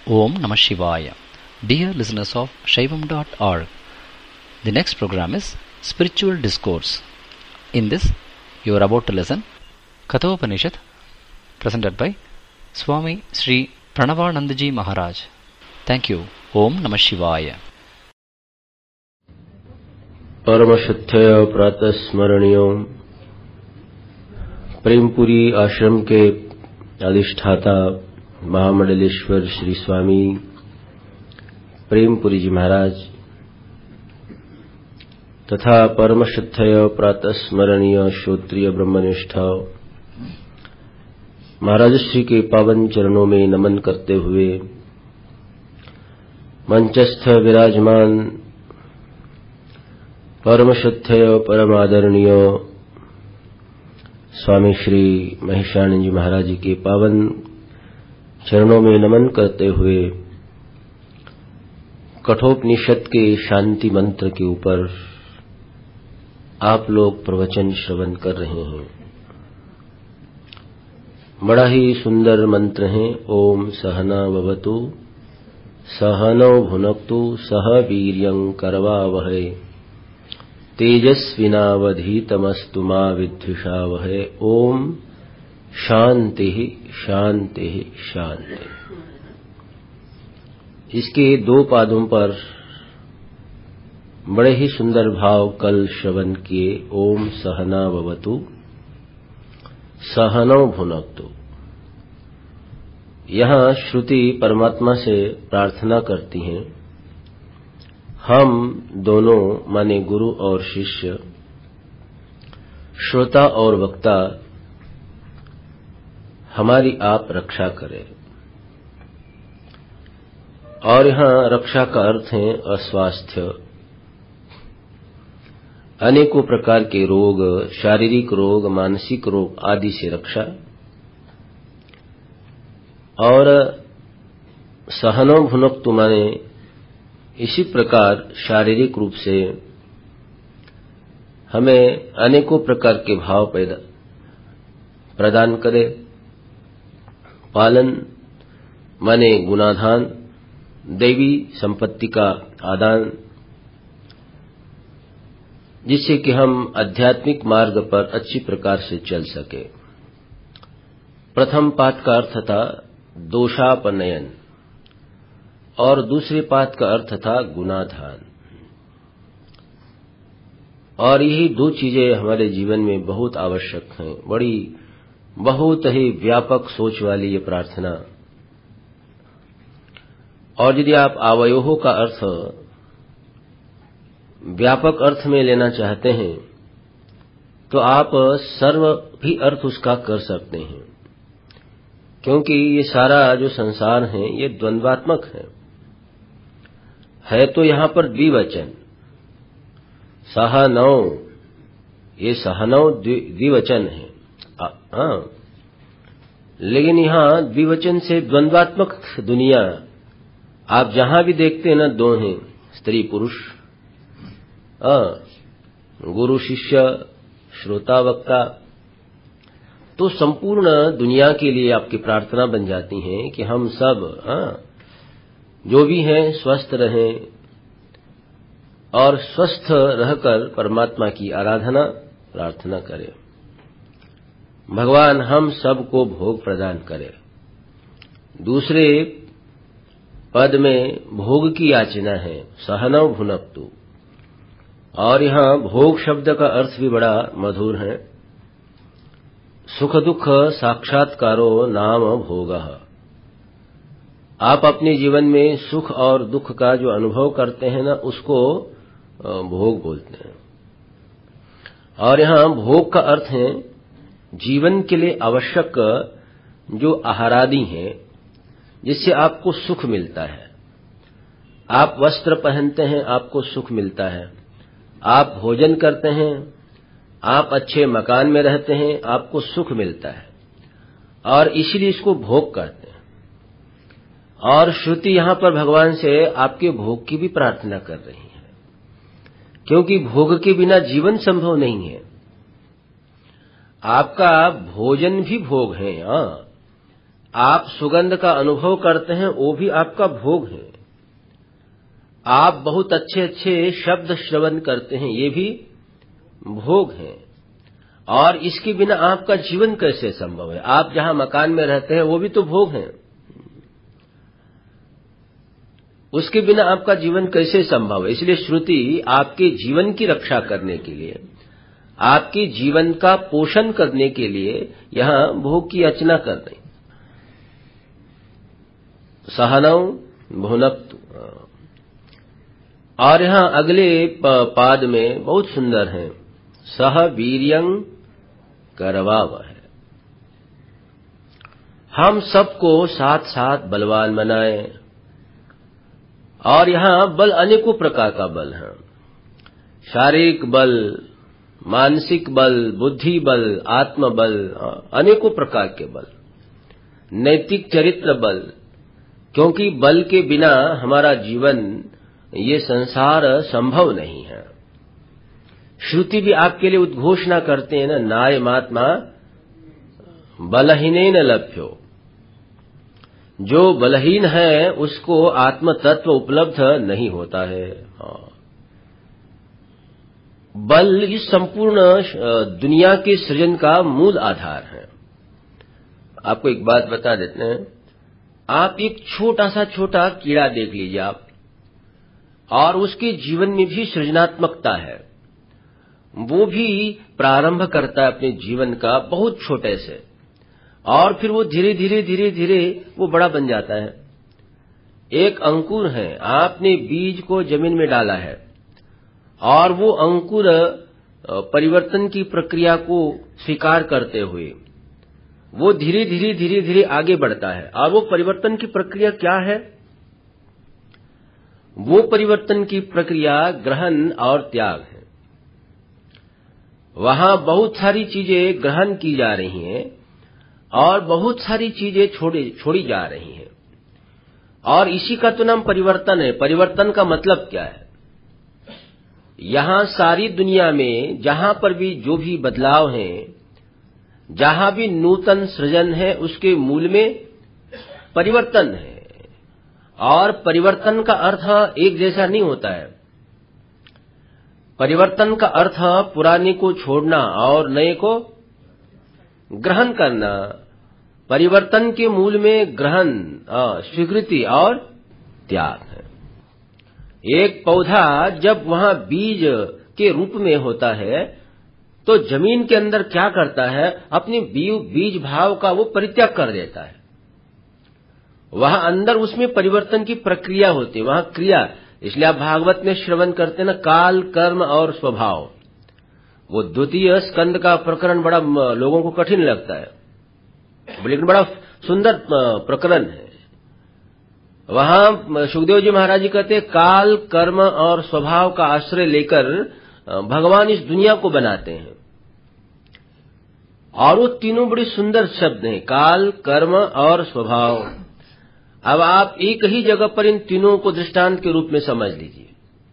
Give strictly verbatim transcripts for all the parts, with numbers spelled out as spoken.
Om Namah Shivaya. Dear listeners of Shaivam dot org, the next program is Spiritual Discourse. In this, you are about to listen Kathopanishad, presented by Swami Sri Pranavanandaji Maharaj. Thank you. Om Namah Shivaya. परमशुद्धय प्रातः स्मरणीय प्रेमपुरी आश्रम के अधिष्ठाता महामंडलेश्वर श्री स्वामी प्रेमपुरी जी महाराज तथा परमशुद्धय प्रातः स्मरणीय श्रोत्रिय ब्रह्मनिष्ठ महाराज श्री के पावन चरणों में नमन करते हुए मंचस्थ विराजमान परमशुद्धय परमादरणीय स्वामी श्री महेशानंद जी महाराज जी के पावन चरणों में नमन करते हुए कठोपनिषद के शांति मंत्र के ऊपर आप लोग प्रवचन श्रवण कर रहे हैं। बड़ा ही सुंदर मंत्र है। ओम सहना भवतु सहनौ भुनक्तु सह वीर्यं करवावहै तेजस्विनावधीतमस्तु मा विद्विषावहै। ओम शांति शांति शांति। इसके दो पादों पर बड़े ही सुंदर भाव कल श्रवण किए। ओम सहना भवतु सहनौ भुनक्तु। यहाँ श्रुति परमात्मा से प्रार्थना करती हैं, हम दोनों माने गुरु और शिष्य, श्रोता और वक्ता, हमारी आप रक्षा करें। और यहाँ रक्षा का अर्थ है अस्वास्थ्य, अनेकों प्रकार के रोग, शारीरिक रोग, मानसिक रोग आदि से रक्षा। और सहनो भुनक्तु माने इसी प्रकार शारीरिक रूप से हमें अनेकों प्रकार के भाव पैदा प्रदान करे। पालन माने गुणाधान, दैवी संपत्ति का आदान, जिससे कि हम आध्यात्मिक मार्ग पर अच्छी प्रकार से चल सके। प्रथम पाठ का अर्थ था दोषापनयन और दूसरे पाठ का अर्थ था गुणाधान। और यही दो चीजें हमारे जीवन में बहुत आवश्यक हैं। बड़ी बहुत ही व्यापक सोच वाली ये प्रार्थना। और यदि आप अवयवों का अर्थ व्यापक अर्थ में लेना चाहते हैं तो आप सर्व भी अर्थ उसका कर सकते हैं, क्योंकि ये सारा जो संसार है ये द्वंद्वात्मक है। है तो यहाँ पर द्विवचन सहनौ, ये सहनौ द्विवचन है। हाँ, लेकिन यहाँ द्विवचन से द्वंद्वात्मक दुनिया आप जहां भी देखते हैं ना, दो हैं, स्त्री पुरुष, गुरु शिष्य, श्रोता वक्ता। तो संपूर्ण दुनिया के लिए आपकी प्रार्थना बन जाती है कि हम सब हाँ, जो भी हैं स्वस्थ रहें और स्वस्थ रहकर परमात्मा की आराधना प्रार्थना करें। भगवान हम सबको भोग प्रदान करे। दूसरे पद में भोग की याचना है, सहनौ भुनक्तु। और यहाँ भोग शब्द का अर्थ भी बड़ा मधुर है। सुख दुख साक्षात्कारो नाम भोगः। आप अपने जीवन में सुख और दुख का जो अनुभव करते हैं ना, उसको भोग बोलते हैं। और यहाँ भोग का अर्थ है जीवन के लिए आवश्यक जो आहारादि हैं, जिससे आपको सुख मिलता है। आप वस्त्र पहनते हैं, आपको सुख मिलता है। आप भोजन करते हैं, आप अच्छे मकान में रहते हैं, आपको सुख मिलता है। और इसलिए इसको भोग कहते हैं। और श्रुति यहाँ पर भगवान से आपके भोग की भी प्रार्थना कर रही है, क्योंकि भोग के बिना जीवन संभव नहीं है। आपका भोजन भी भोग है। हाँ, आप सुगंध का अनुभव करते हैं, वो भी आपका भोग है। आप बहुत अच्छे अच्छे शब्द श्रवण करते हैं, ये भी भोग है। और इसके बिना आपका जीवन कैसे संभव है? आप जहां मकान में रहते हैं वो भी तो भोग है, उसके बिना आपका जीवन कैसे संभव है? इसलिए श्रुति आपके जीवन की रक्षा करने के लिए, आपके जीवन का पोषण करने के लिए यहां भोग की याचना कर रही। सहनौ भुनक्तु। और यहां अगले पाद में बहुत सुंदर है, सह वीर्यं करवावहै। हम सबको साथ साथ बलवान बनाएं। और यहां बल अनेकों प्रकार का बल है, शारीरिक बल, मानसिक बल, बुद्धि बल, आत्म बल, अनेकों प्रकार के बल, नैतिक चरित्र बल। क्योंकि बल के बिना हमारा जीवन, ये संसार संभव नहीं है। श्रुति भी आपके लिए उद्घोषणा करते हैं ना, नायमात्मा बलहीनेन लभ्यो। जो बलहीन है उसको आत्म तत्व उपलब्ध नहीं होता है। बल इस संपूर्ण दुनिया के सृजन का मूल आधार है। आपको एक बात बता देते हैं, आप एक छोटा सा छोटा कीड़ा देख लीजिए आप, और उसके जीवन में भी सृजनात्मकता है। वो भी प्रारंभ करता है अपने जीवन का बहुत छोटे से, और फिर वो धीरे धीरे धीरे धीरे वो बड़ा बन जाता है। एक अंकुर है, आपने बीज को जमीन में डाला है, और वो अंकुर परिवर्तन की प्रक्रिया को स्वीकार करते हुए वो धीरे धीरे धीरे धीरे आगे बढ़ता है। और वो परिवर्तन की प्रक्रिया क्या है? वो परिवर्तन की प्रक्रिया ग्रहण और त्याग है। वहां बहुत सारी चीजें ग्रहण की जा रही हैं और बहुत सारी चीजें छोड़ी छोड़ी जा रही हैं, और इसी का तो नाम परिवर्तन है। परिवर्तन का मतलब क्या है? यहां सारी दुनिया में जहां पर भी जो भी बदलाव है, जहां भी नूतन सृजन है, उसके मूल में परिवर्तन है। और परिवर्तन का अर्थ एक जैसा नहीं होता है। परिवर्तन का अर्थ पुराने को छोड़ना और नए को ग्रहण करना। परिवर्तन के मूल में ग्रहण, स्वीकृति और त्याग है। एक पौधा जब वहां बीज के रूप में होता है तो जमीन के अंदर क्या करता है? अपने बीज भाव का वो परित्याग कर देता है। वहां अंदर उसमें परिवर्तन की प्रक्रिया होती है, वहां क्रिया। इसलिए आप भागवत में श्रवण करते हैं ना, काल, कर्म और स्वभाव। वो द्वितीय स्कंद का प्रकरण बड़ा लोगों को कठिन लगता है, लेकिन बड़ा सुंदर प्रकरण है। वहां सुखदेव जी महाराज जी कहते हैं, काल, कर्म और स्वभाव का आश्रय लेकर भगवान इस दुनिया को बनाते हैं। और वो तीनों बड़े सुंदर शब्द हैं, काल, कर्म और स्वभाव। अब आप एक ही जगह पर इन तीनों को दृष्टांत के रूप में समझ लीजिए।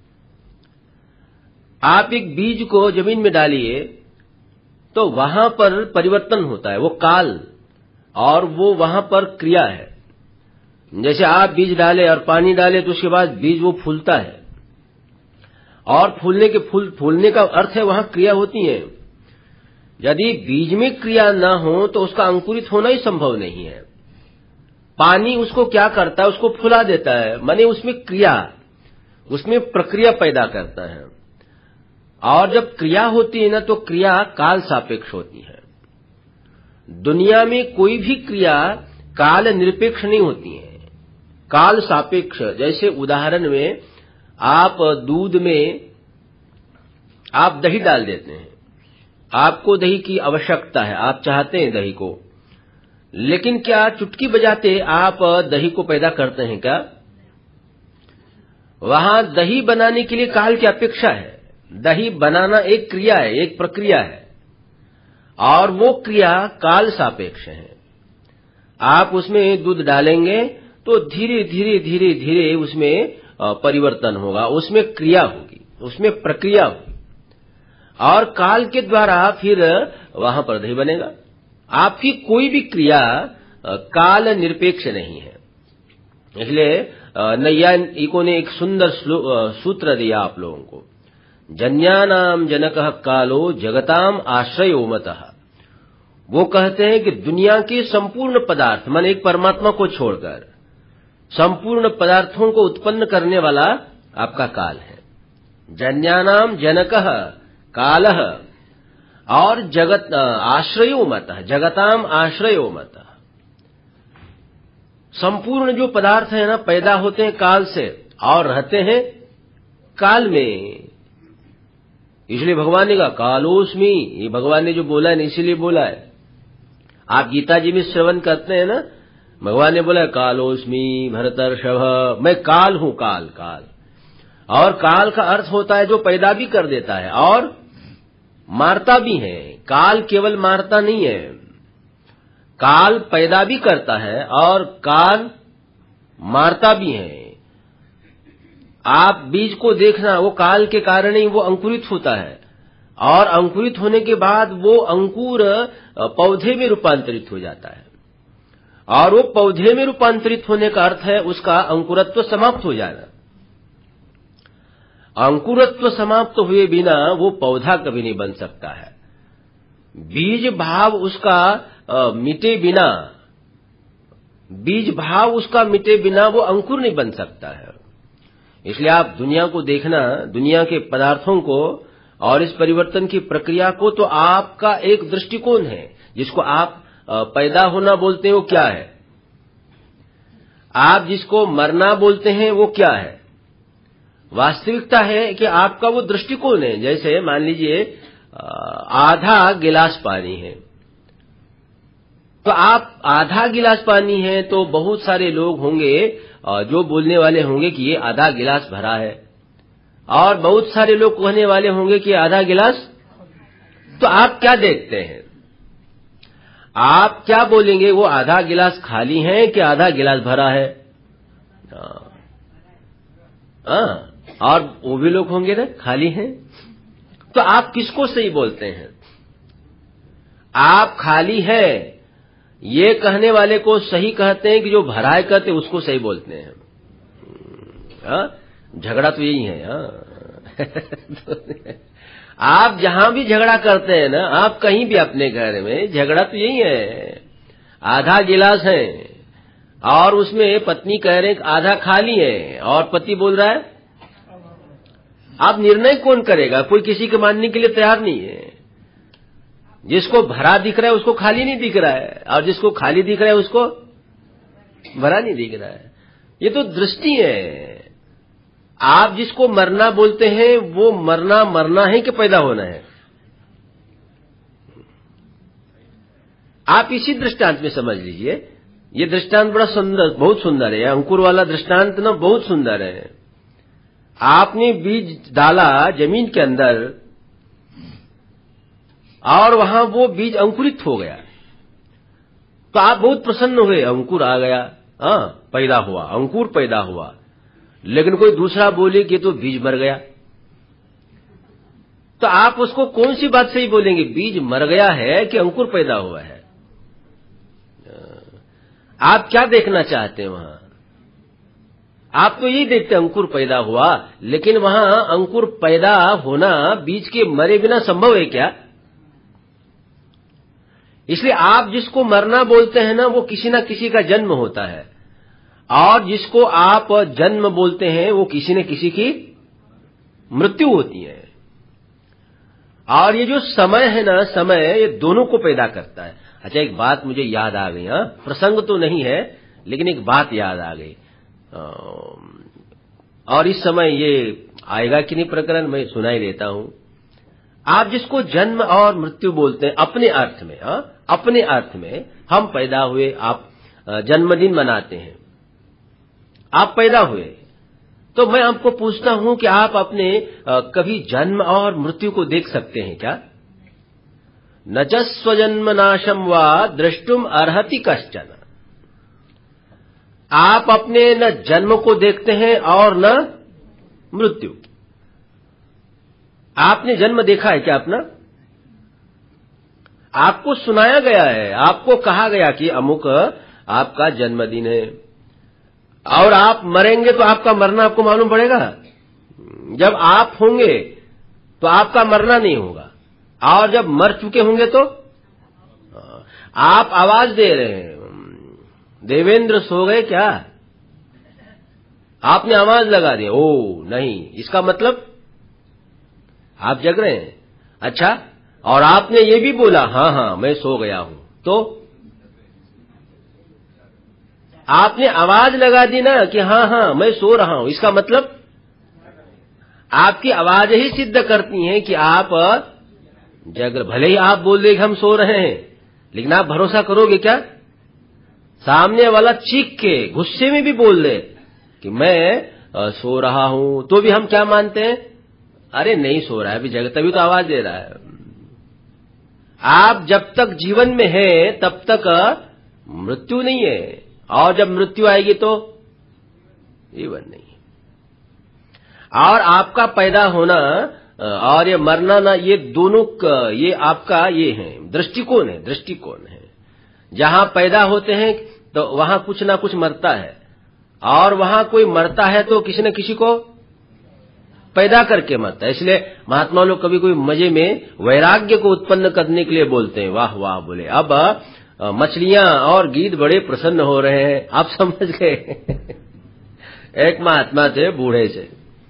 आप एक बीज को जमीन में डालिए तो वहां पर परिवर्तन होता है, वो काल, और वो वहां पर क्रिया है। जैसे आप बीज डाले और पानी डाले तो उसके बाद बीज वो फूलता है, और फूलने के फूल फूलने का अर्थ है वहां क्रिया होती है। यदि बीज में क्रिया न हो तो उसका अंकुरित होना ही संभव नहीं है। पानी उसको क्या करता है? उसको फुला देता है, माने उसमें क्रिया, उसमें प्रक्रिया पैदा करता है। और जब क्रिया होती है ना, तो क्रिया काल सापेक्ष होती है। दुनिया में कोई भी क्रिया काल निरपेक्ष नहीं होती है, काल सापेक्ष। जैसे उदाहरण में आप दूध में आप दही डाल देते हैं, आपको दही की आवश्यकता है, आप चाहते हैं दही को, लेकिन क्या चुटकी बजाते आप दही को पैदा करते हैं क्या? वहां दही बनाने के लिए काल की अपेक्षा है। दही बनाना एक क्रिया है, एक प्रक्रिया है, और वो क्रिया काल सापेक्ष है। आप उसमें दूध डालेंगे तो धीरे धीरे धीरे धीरे उसमें परिवर्तन होगा, उसमें क्रिया होगी, उसमें प्रक्रिया होगी, और काल के द्वारा फिर वहां पर दही बनेगा। आपकी कोई भी क्रिया काल निरपेक्ष नहीं है। इसलिए नैयायिकों ने एक सुंदर सूत्र दिया आप लोगों को, जन्यानाम जनकः कालो जगताम आश्रयो मतः। वो कहते हैं कि दुनिया के संपूर्ण पदार्थ, माने एक परमात्मा को छोड़कर संपूर्ण पदार्थों को उत्पन्न करने वाला आपका काल है। जन्यानाम जनकः कालः और जगत आश्रयो मतः, जगताम आश्रयो मतः। संपूर्ण जो पदार्थ है ना, पैदा होते हैं काल से और रहते हैं काल में। इसलिए भगवान ने कहा कालोस्मि, ये भगवान ने जो बोला है इसीलिए बोला है। आप गीता जी में श्रवण करते हैं ना, भगवान ने बोला कालोस्मि भरतर्षभ, मैं काल हूं, काल काल। और काल का अर्थ होता है जो पैदा भी कर देता है और मारता भी है। काल केवल मारता नहीं है, काल पैदा भी करता है और काल मारता भी है। आप बीज को देखना, वो काल के कारण ही वो अंकुरित होता है और अंकुरित होने के बाद वो अंकुर पौधे में रूपांतरित हो जाता है और वो पौधे में रूपांतरित होने का अर्थ है उसका अंकुरत्व समाप्त हो जाना। अंकुरत्व समाप्त हुए बिना वो पौधा कभी नहीं बन सकता है। बीज भाव उसका आ, मिटे बिना, बीज भाव उसका मिटे बिना वो अंकुर नहीं बन सकता है। इसलिए आप दुनिया को देखना, दुनिया के पदार्थों को और इस परिवर्तन की प्रक्रिया को, तो आपका एक दृष्टिकोण है जिसको आप पैदा होना बोलते हैं वो क्या है, आप जिसको मरना बोलते हैं वो क्या है। वास्तविकता है कि आपका वो दृष्टिकोण है। जैसे मान लीजिए आधा गिलास पानी है, तो आप आधा गिलास पानी है तो बहुत सारे लोग होंगे जो बोलने वाले होंगे कि ये आधा गिलास भरा है, और बहुत सारे लोग कहने वाले होंगे कि आधा गिलास। तो आप क्या देखते हैं, आप क्या बोलेंगे, वो आधा गिलास खाली है कि आधा गिलास भरा है? हाँ, और वो भी लोग होंगे ना खाली हैं। तो आप किसको सही बोलते हैं? आप खाली है ये कहने वाले को सही कहते हैं कि जो भरा है कहते उसको सही बोलते हैं? हाँ, झगड़ा तो यही है। हाँ आप जहां भी झगड़ा करते हैं ना, आप कहीं भी अपने घर में, झगड़ा तो यही है। आधा गिलास है और उसमें पत्नी कह रहे आधा खाली है और पति बोल रहा है, आप निर्णय कौन करेगा? कोई किसी के मानने के लिए तैयार नहीं है। जिसको भरा दिख रहा है उसको खाली नहीं दिख रहा है, और जिसको खाली दिख रहा है उसको भरा नहीं दिख रहा है। ये तो दृष्टि है। आप जिसको मरना बोलते हैं वो मरना मरना है कि पैदा होना है? आप इसी दृष्टांत में समझ लीजिए। ये दृष्टांत बड़ा सुंदर, बहुत सुंदर है। अंकुर वाला दृष्टांत ना बहुत सुंदर है। आपने बीज डाला जमीन के अंदर और वहां वो बीज अंकुरित हो गया, तो आप बहुत प्रसन्न हुए, अंकुर आ गया, हाँ पैदा हुआ, अंकुर पैदा हुआ। लेकिन कोई दूसरा बोले कि तो बीज मर गया, तो आप उसको कौन सी बात सही बोलेंगे, बीज मर गया है कि अंकुर पैदा हुआ है? आप क्या देखना चाहते हैं वहां? आप तो यही देखते हैं अंकुर पैदा हुआ, लेकिन वहां अंकुर पैदा होना बीज के मरे बिना संभव है क्या? इसलिए आप जिसको मरना बोलते हैं ना, वो किसी ना किसी का जन्म होता है, और जिसको आप जन्म बोलते हैं वो किसी न किसी की मृत्यु होती है। और ये जो समय है ना, समय ये दोनों को पैदा करता है। अच्छा, एक बात मुझे याद आ गई, हाँ प्रसंग तो नहीं है लेकिन एक बात याद आ गई, और इस समय ये आएगा कि नहीं प्रकरण, मैं सुनाई देता हूं। आप जिसको जन्म और मृत्यु बोलते हैं अपने अर्थ में, हाँ अपने अर्थ में, हम पैदा हुए, आप जन्मदिन मनाते हैं, आप पैदा हुए, तो मैं आपको पूछता हूं कि आप अपने कभी जन्म और मृत्यु को देख सकते हैं क्या? न च स्वजन्म नाशम वा द्रष्टुम अर्हति कश्चन। आप अपने न जन्म को देखते हैं और न मृत्यु। आपने जन्म देखा है क्या अपना? आपको सुनाया गया है, आपको कहा गया कि अमुक आपका जन्मदिन है। और आप मरेंगे तो आपका मरना आपको मालूम पड़ेगा। जब आप होंगे तो आपका मरना नहीं होगा, और जब मर चुके होंगे तो आप आवाज दे रहे हैं, देवेंद्र सो गए क्या, आपने आवाज लगा दी, ओ नहीं, इसका मतलब आप जग रहे हैं। अच्छा, और आपने ये भी बोला हाँ हाँ मैं सो गया हूं, तो आपने आवाज लगा दी ना कि हाँ हाँ मैं सो रहा हूं, इसका मतलब आपकी आवाज ही सिद्ध करती है कि आप जग। भले ही आप बोल दे कि हम सो रहे हैं, लेकिन आप भरोसा करोगे क्या? सामने वाला चीख के गुस्से में भी बोल दे कि मैं सो रहा हूं, तो भी हम क्या मानते हैं? अरे नहीं सो रहा है, अभी जग, तभी तो आवाज दे रहा है। आप जब तक जीवन में हैं तब तक मृत्यु नहीं है, और जब मृत्यु आएगी तो जीवन नहीं है। और आपका पैदा होना और ये मरना ना, ये दोनों ये आपका ये है दृष्टिकोण है, दृष्टिकोण है। जहां पैदा होते हैं तो वहां कुछ ना कुछ मरता है, और वहां कोई मरता है तो किसी न किसी को पैदा करके मरता है। इसलिए महात्मा लोग कभी कोई मजे में वैराग्य को उत्पन्न करने के लिए बोलते हैं, वाह वाह बोले अब मछलियां और गीद बड़े प्रसन्न हो रहे हैं। आप समझ गए। एक महात्मा थे, बूढ़े से,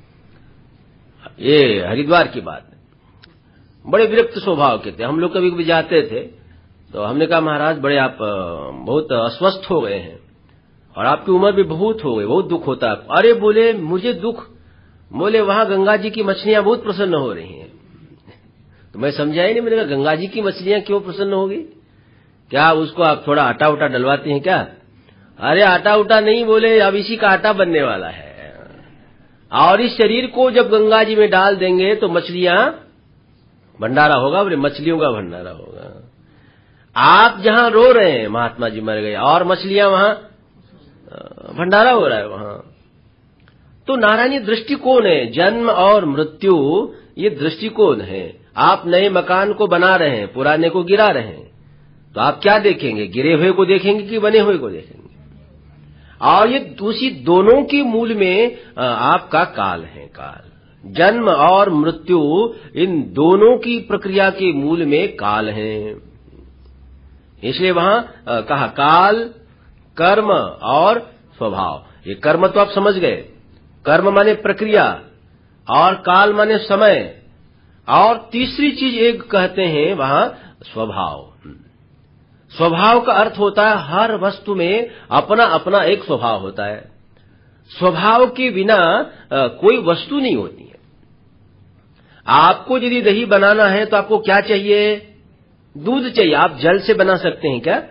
ये हरिद्वार की बात है, बड़े विरक्त स्वभाव के थे। हम लोग कभी कभी जाते थे तो हमने कहा महाराज बड़े आप बहुत अस्वस्थ हो गए हैं, और आपकी उम्र भी बहुत हो गई, बहुत दुख होता है। अरे बोले मुझे दुख, बोले वहां गंगा जी की मछलियां बहुत प्रसन्न हो रही हैं। तो मैं समझा ही नहीं, मैंने कहा गंगा जी की मछलियां क्यों प्रसन्न होगी, क्या उसको आप थोड़ा आटा उटा डलवाती हैं क्या? अरे आटा उटा नहीं, बोले अब इसी का आटा बनने वाला है, और इस शरीर को जब गंगा जी में डाल देंगे तो मछलियां भंडारा होगा, बोले मछलियों का भंडारा होगा। आप जहां रो रहे हैं महात्मा जी मर गए, और मछलियां वहां भंडारा हो रहा है वहां। तो नारायणी दृष्टिकोण है, जन्म और मृत्यु ये दृष्टिकोण है। आप नए मकान को बना रहे हैं, पुराने को गिरा रहे हैं, तो आप क्या देखेंगे? गिरे हुए को देखेंगे कि बने हुए को देखेंगे? और ये दूसरी दोनों के मूल में आपका काल है। काल, जन्म और मृत्यु, इन दोनों की प्रक्रिया के मूल में काल है। इसलिए वहां कहा काल, कर्म और स्वभाव। ये कर्म तो आप समझ गए, कर्म माने प्रक्रिया, और काल माने समय, और तीसरी चीज एक कहते हैं वहां स्वभाव। स्वभाव का अर्थ होता है हर वस्तु में अपना अपना एक स्वभाव होता है। स्वभाव के बिना कोई वस्तु नहीं होती है। आपको यदि दही बनाना है तो आपको क्या चाहिए? दूध चाहिए। आप जल से बना सकते हैं क्या?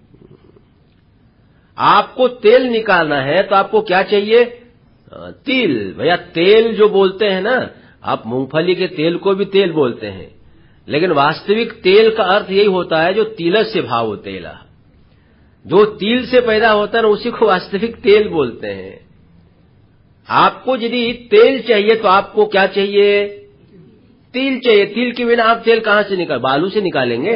आपको तेल निकालना है तो आपको क्या चाहिए? तिल। भैया तेल जो बोलते हैं ना, आप मूंगफली के तेल को भी तेल बोलते हैं, लेकिन वास्तविक तेल का अर्थ यही होता है जो तिल से भाव तेला, जो तिल से पैदा होता है ना उसी को वास्तविक तेल बोलते हैं। आपको यदि तेल चाहिए तो आपको क्या चाहिए? तिल चाहिए। तिल के बिना आप तेल कहां से निकाल? बालू से निकालेंगे?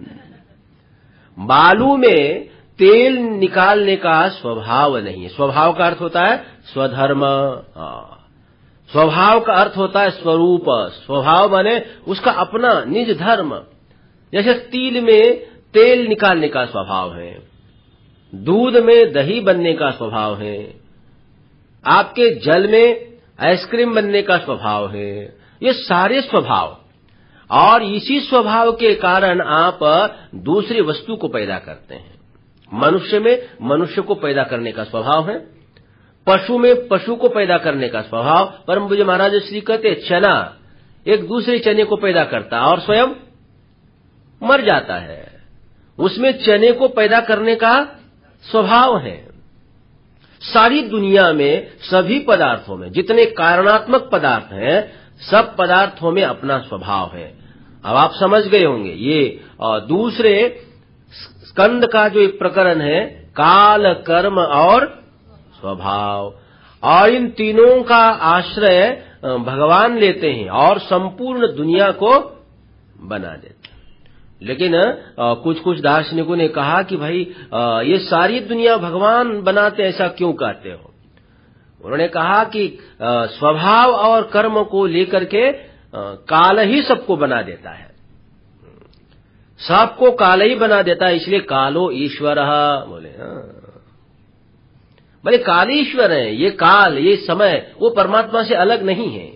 बालू में तेल निकालने का स्वभाव नहीं है। स्वभाव का अर्थ होता है स्वधर्म, स्वभाव का अर्थ होता है स्वरूप। स्वभाव माने उसका अपना निज धर्म। जैसे तिल में तेल निकालने का स्वभाव है, दूध में दही बनने का स्वभाव है, आपके जल में आइसक्रीम बनने का स्वभाव है। ये सारे स्वभाव, और इसी स्वभाव के कारण आप दूसरी वस्तु को पैदा करते हैं। मनुष्य में मनुष्य को पैदा करने का स्वभाव है, पशु में पशु को पैदा करने का स्वभाव। परम पूज्य महाराज श्री कहते चना एक दूसरे चने को पैदा करता है और स्वयं मर जाता है, उसमें चने को पैदा करने का स्वभाव है। सारी दुनिया में सभी पदार्थों में जितने कारणात्मक पदार्थ हैं, सब पदार्थों में अपना स्वभाव है। अब आप समझ गए होंगे ये और दूसरे स्कंद का जो एक प्रकरण है, काल, कर्म और स्वभाव, और इन तीनों का आश्रय भगवान लेते हैं और संपूर्ण दुनिया को बना देते हैं। लेकिन कुछ कुछ दार्शनिकों ने कहा कि भाई आ, ये सारी दुनिया भगवान बनाते, ऐसा क्यों कहते हो? उन्होंने कहा कि आ, स्वभाव और कर्म को लेकर के आ, काल ही सबको बना देता है, सबको काल ही बना देता है, इसलिए कालो ईश्वर बोले। बोले काल ईश्वर है, ये काल, ये समय वो परमात्मा से अलग नहीं है।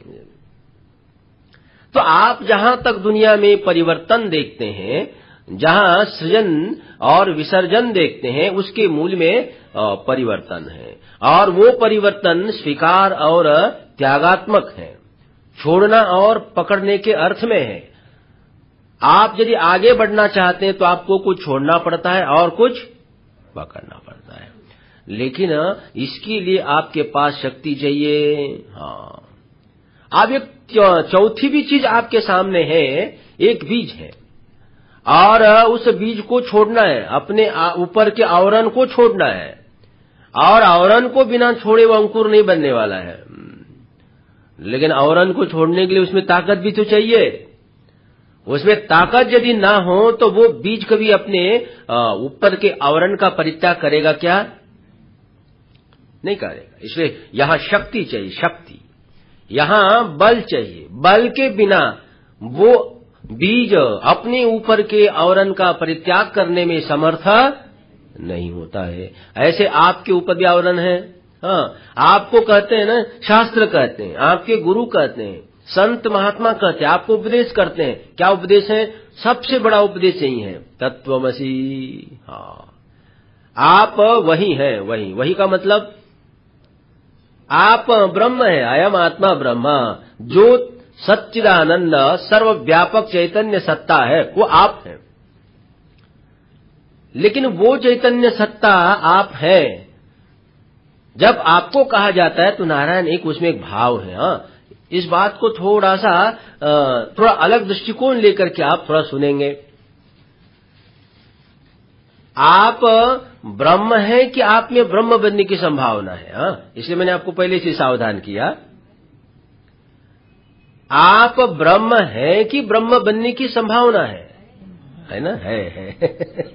तो आप जहां तक दुनिया में परिवर्तन देखते हैं, जहां सृजन और विसर्जन देखते हैं, उसके मूल में परिवर्तन है, और वो परिवर्तन स्वीकार और त्यागात्मक है, छोड़ना और पकड़ने के अर्थ में है। आप यदि आगे बढ़ना चाहते हैं तो आपको कुछ छोड़ना पड़ता है और कुछ पकड़ना पड़ता है, लेकिन इसके लिए आपके पास शक्ति चाहिए। हाँ, अब एक चौथी भी चीज आपके सामने है, एक बीज है, और उस बीज को छोड़ना है, अपने ऊपर के आवरण को छोड़ना है, और आवरण को बिना छोड़े वो अंकुर नहीं बनने वाला है। लेकिन आवरण को छोड़ने के लिए उसमें ताकत भी तो चाहिए। उसमें ताकत यदि ना हो तो वो बीज कभी अपने ऊपर के आवरण का परित्याग करेगा क्या? नहीं करेगा। इसलिए यहां शक्ति चाहिए, शक्ति, यहां बल चाहिए। बल के बिना वो बीज अपने ऊपर के आवरण का परित्याग करने में समर्थ नहीं होता है। ऐसे आपके ऊपर भी आवरण है। हाँ, आपको कहते हैं ना, शास्त्र कहते हैं, आपके गुरु कहते हैं, संत महात्मा कहते हैं, आपको उपदेश करते हैं। क्या उपदेश है? सबसे बड़ा उपदेश यही है, तत्वमसि। हाँ, आप वही हैं, वही वही का मतलब आप ब्रह्म है, अयम आत्मा ब्रह्म, जो सच्चिदानंद सर्वव्यापक चैतन्य सत्ता है, वो आप हैं। लेकिन वो चैतन्य सत्ता आप है, जब आपको कहा जाता है तो नारायण एक, उसमें एक भाव है। हाँ, इस बात को थोड़ा सा थोड़ा अलग दृष्टिकोण लेकर के आप थोड़ा सुनेंगे। आप ब्रह्म है कि आप में ब्रह्म बनने की संभावना है। हाँ, इसलिए मैंने आपको पहले से सावधान किया। आप ब्रह्म है कि ब्रह्म बनने की संभावना है? है ना? है, है।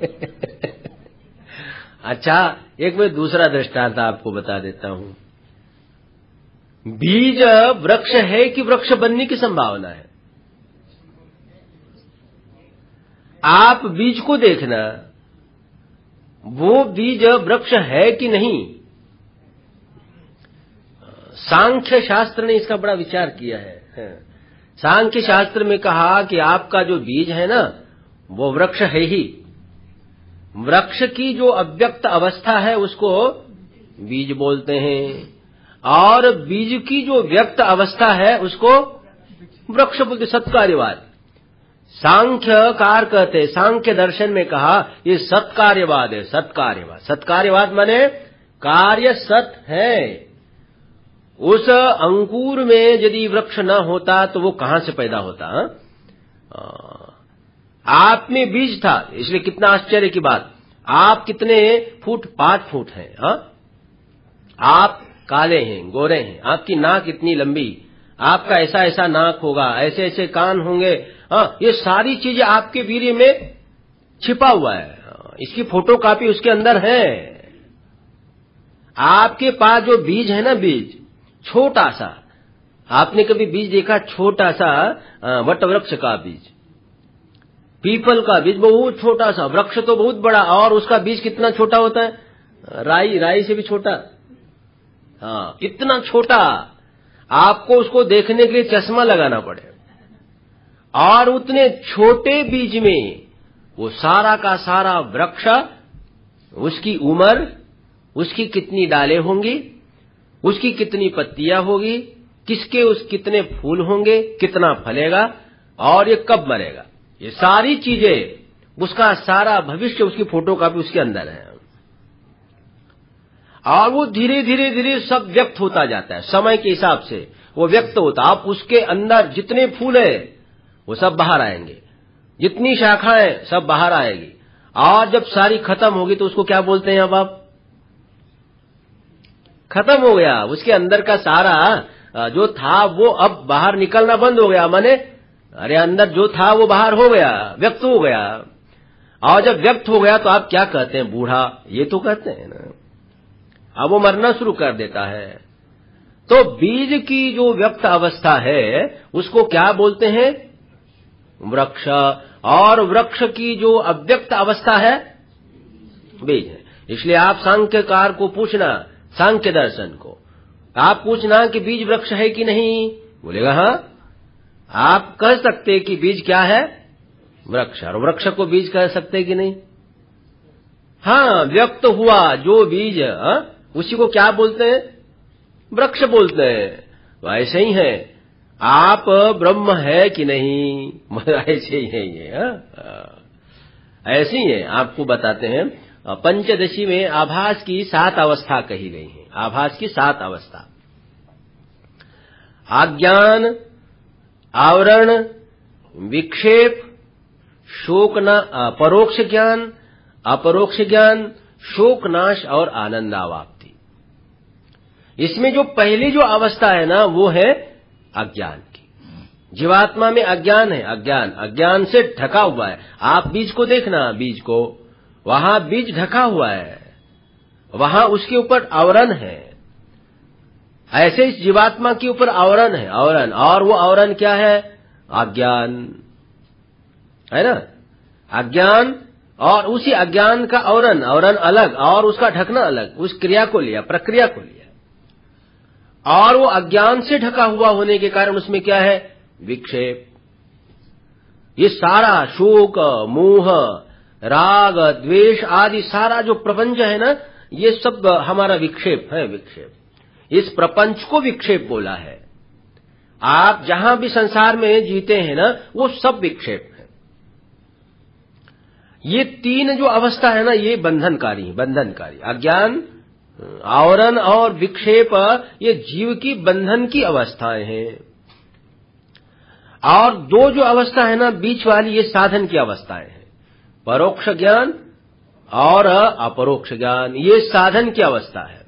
अच्छा, एक मैं दूसरा दृष्टांत आपको बता देता हूं। बीज वृक्ष है कि वृक्ष बनने की संभावना है? आप बीज को देखना, वो बीज वृक्ष है कि नहीं। सांख्य शास्त्र ने इसका बड़ा विचार किया है। सांख्य शास्त्र में कहा कि आपका जो बीज है ना, वो वृक्ष है ही। वृक्ष की जो अव्यक्त अवस्था है उसको बीज बोलते हैं, और बीज की जो व्यक्त अवस्था है उसको वृक्ष बोलते। सत्कार्यवाद सांख्यकार कहते हैं, सांख्य दर्शन में कहा ये सत्कार्यवाद है। सत्कार्यवाद, सत्कार्यवाद माने कार्य सत है। उस अंकुर में यदि वृक्ष न होता तो वो कहां से पैदा होता? आप में बीज था, इसलिए कितना आश्चर्य की बात। आप कितने फुट? पांच फुट हैं। हा? आप काले हैं, गोरे हैं, आपकी नाक इतनी लंबी, आपका ऐसा ऐसा नाक होगा, ऐसे ऐसे कान होंगे। हाँ, ये सारी चीजें आपके वीर्य में छिपा हुआ है। इसकी फोटो कॉपी उसके अंदर है। आपके पास जो बीज है ना, बीज छोटा सा, आपने कभी बीज देखा? छोटा सा वट वृक्ष का बीज, पीपल का बीज बहुत छोटा सा, वृक्ष तो बहुत बड़ा, और उसका बीज कितना छोटा होता है? राई, राई से भी छोटा। हाँ, इतना छोटा। आपको उसको देखने के लिए चश्मा लगाना पड़े, और उतने छोटे बीज में वो सारा का सारा वृक्ष, उसकी उम्र, उसकी कितनी डालें होंगी, उसकी कितनी पत्तियां होगी, किसके उस कितने फूल होंगे, कितना फलेगा, और ये कब मरेगा, ये सारी चीजें, उसका सारा भविष्य, उसकी फोटो कॉपी उसके अंदर है। और वो धीरे धीरे धीरे सब व्यक्त होता जाता है, समय के हिसाब से वो व्यक्त होता। आप उसके अंदर जितने फूल है वो सब बाहर आएंगे, जितनी शाखाएं सब बाहर आएगी, और जब सारी खत्म होगी तो उसको क्या बोलते हैं? अब आप खत्म हो गया, उसके अंदर का सारा जो था वो अब बाहर निकलना बंद हो गया, माने अरे अंदर जो था वो बाहर हो गया, व्यक्त हो गया। और जब व्यक्त हो गया तो आप क्या कहते हैं, बूढ़ा, ये तो कहते हैं ना। अब वो मरना शुरू कर देता है। तो बीज की जो व्यक्त अवस्था है उसको क्या बोलते हैं, वृक्ष। और वृक्ष की जो अव्यक्त अवस्था है बीज है। इसलिए आप सांख्यकार को पूछना, सांख्य दर्शन को आप पूछना कि बीज वृक्ष है कि नहीं, बोलेगा हाँ। आप कह सकते कि बीज क्या है, वृक्ष। और वृक्ष को बीज कह सकते कि नहीं, हाँ। व्यक्त हुआ जो बीज, हाँ, उसी को क्या बोलते हैं, वृक्ष बोलते हैं। तो ऐसे ही है, आप ब्रह्म है कि नहीं, ऐसे ही है ये, हाँ? ऐसे ही है। आपको बताते हैं, पंचदशी में आभास की सात अवस्था कही गई है। आभास की सात अवस्था, आज्ञान, आवरण, विक्षेप, शोकना, परोक्ष ज्ञान, अपरोक्ष ज्ञान, शोकनाश और आनंदावाप्ति। इसमें जो पहली जो अवस्था है ना वो है अज्ञान की। जीवात्मा में अज्ञान है, अज्ञान अज्ञान से ढका हुआ है। आप बीज को देखना, बीज को, वहां बीज ढका हुआ है, वहां उसके ऊपर आवरण है। ऐसे इस जीवात्मा के ऊपर आवरण है, आवरण। और वो आवरण क्या है, अज्ञान है ना, अज्ञान। और उसी अज्ञान का आवरण, आवरण अलग और उसका ढकना अलग। उस क्रिया को लिया, प्रक्रिया को लिया। और वो अज्ञान से ढका हुआ होने के कारण उसमें क्या है, विक्षेप। ये सारा शोक, मोह, राग, द्वेष आदि सारा जो प्रपंच है ना, ये सब हमारा विक्षेप है, विक्षेप। इस प्रपंच को विक्षेप बोला है। आप जहां भी संसार में जीते हैं ना, वो सब विक्षेप है। ये तीन जो अवस्था है ना, ये बंधनकारी, बंधनकारी। अज्ञान, आवरण और विक्षेप, ये जीव की बंधन की अवस्थाएं हैं। और दो जो अवस्था है ना बीच वाली, ये साधन की अवस्थाएं हैं। परोक्ष ज्ञान और अपरोक्ष ज्ञान, ये साधन की अवस्था है।